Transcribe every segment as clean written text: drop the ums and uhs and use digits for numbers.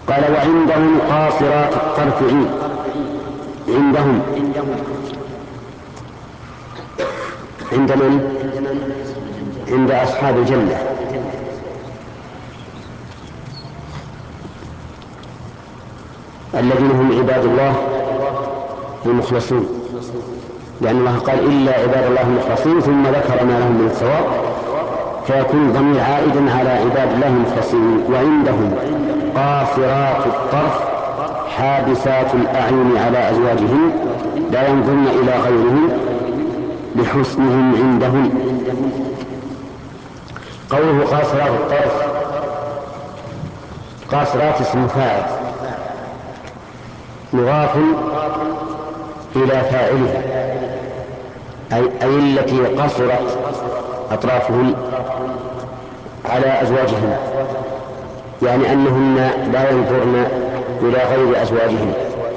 قال وعندهم قاصرات الطرف عين. عندهم عند من؟ عند أصحاب الجنة. الذين هم عباد الله المخلصون، لأن الله قال إلا عباد الله المخلصين ثم ذكر ما لهم من الثواب، فيكون الضمير عائدا على عباد الله المخلصين. وعندهم قاصرات الطرف حابسات الأعين على أزواجهن لا ينظرن إلى غيرهن لحسنهم عندهن. قوله قاصرات الطرف، قاصرات اسم فاعل مضاف إلى فاعله، أي التي قصرت أطرافهن على أزواجهن، يعني أنهن لا ينظرن إلى غير أزواجهن.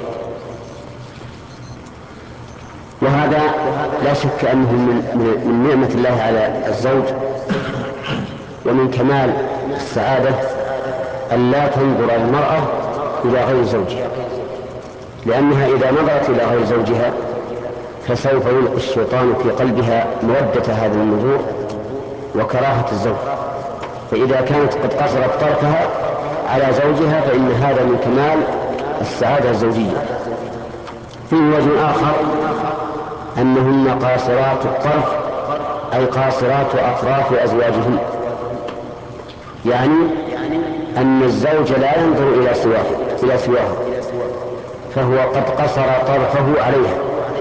وهذا لا شك أنه من نعمة الله على الزوج ومن كمال السعادة أن لا تنظر المرأة إلى غير زوجها، لأنها إذا نظرت إلى غير زوجها فسوف يلقي الشيطان في قلبها مودة هذا النظور وكراهة الزوج، فإذا كانت قد قصرت طرفها على زوجها فإن هذا من كمال السعادة الزوجية. في وجه آخر أنهن قاصرات الطرف أي قاصرات أطراف أزواجهن، يعني أن الزوج لا ينظر إلى سواه فهو قد قصر طرفه عليها،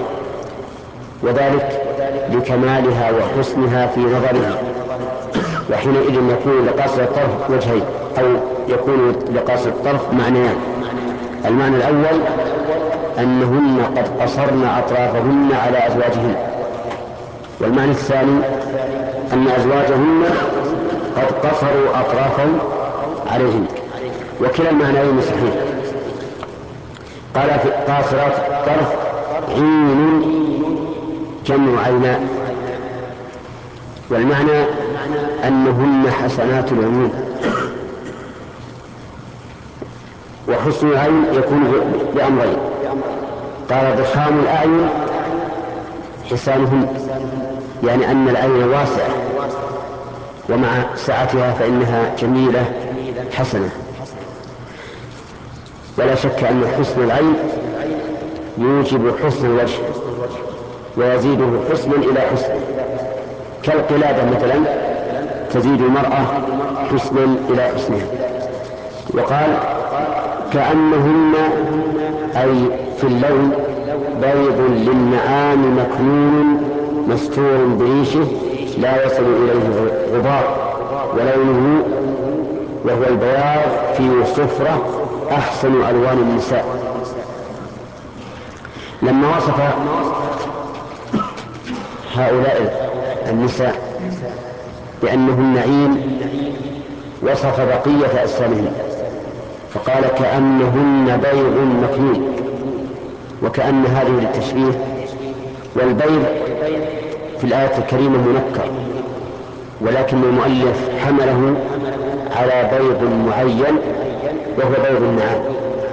وذلك لكمالها وحسنها في نظره. وحينئذ يكون لقاصر الطرف وجهين، أو يكون لقاصر الطرف معنيان. المعنى الأول أنهن قد قصرن أطرافهن على أزواجهن، والمعنى الثاني أن أزواجهن قد قصروا أطرافهم عليهن، وكلا المعنيين صحيح. قال في قاصرات الطرف عين جمع عيناء، والمعنى أنهن حسنات العيون، وحسن العين يكون بأمرين. قال ضخام الأعين حسانهن، يعني أن العين واسعة ومع سعتها فإنها جميلة حسنة. ولا شك أن حسن العين يوجب حسن الوجه ويزيده حسنا إلى حسن، كالقلادة مثلا تزيد المرأة حسنا إلى حسنها. وقال كأنهن أي في اللون بيض للنعام مكنون مستور بريشه لا يصل إليه غبار، ولونه وهو البياض في صفرة أحسن ألوان النساء. لما وصف هؤلاء النساء بأنهن عين وصف بقية أجسامهن فقال كأنهن بيض مكنون، وكأن هذه للتشبيه، والبيض في الآية الكريمة منكر، ولكن المؤلف حمله على بيض معين وهو بيض النعام،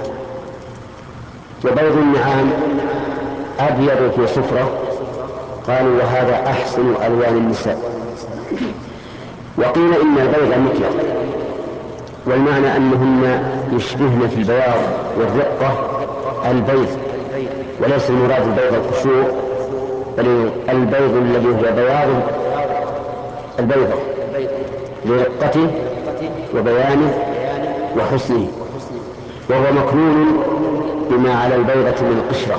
وبيض النعام أبيض في صفرة، قالوا وهذا أحسن ألوان النساء. وقيل إن البيض مكيال، والمعنى أنهن يشبهن في البياض والرقة البيض، وليس المراد البيض القشور، بل البيض الذي هو بياض البيضة لرقته وبيانه وحسنه، وهو مكنون بما على البيضة من القشرة.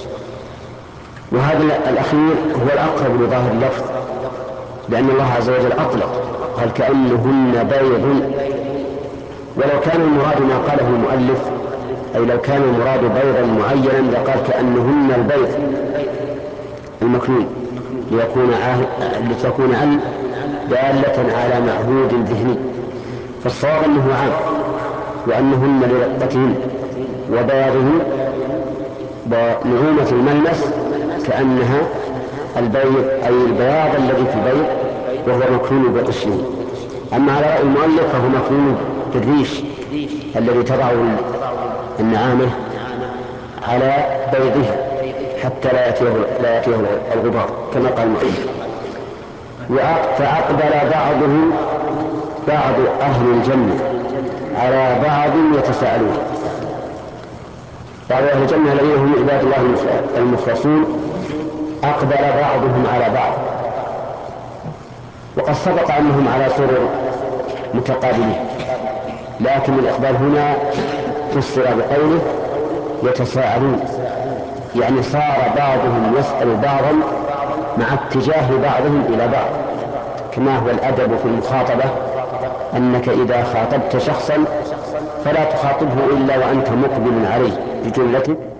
وهذا الأخير هو الأقرب لظاهر اللفظ، لأن الله عز وجل أطلق قال كأنهن بيض، ولو كان المراد ما قاله المؤلف أي لو كان المراد بيضا معينا لقال كأنهن البيض المكنون لتكون عن دالة على معهود ذهني، فالصواب أنه عام، وأنهن لرقتهن وبياضهن ونعومة الملمس كأنها البيض أي البياض الذي في البيض وهو مكنون بقشره. أما على رأي المؤلف فهو مكنون بالريش الذي تضع النعامة على بيضها حتى لا يأتيه الغبار كما قال المؤلف. فأقبل بعض أهل الجنة على بعض يتساءلون. بعض أهل الجنة الذين هم عباد الله المخلصون أقبل بعضهم على بعض، وقد سبق أنهم على سرر متقابلين، لكن الإقبال هنا فسر بقوله يتساءلون، يعني صار بعضهم يسأل بعضا مع اتجاه بعضهم إلى بعض، كما هو الأدب في المخاطبة أنك إذا خاطبت شخصا فلا تخاطبه إلا وأنت مقبل عليه بجملته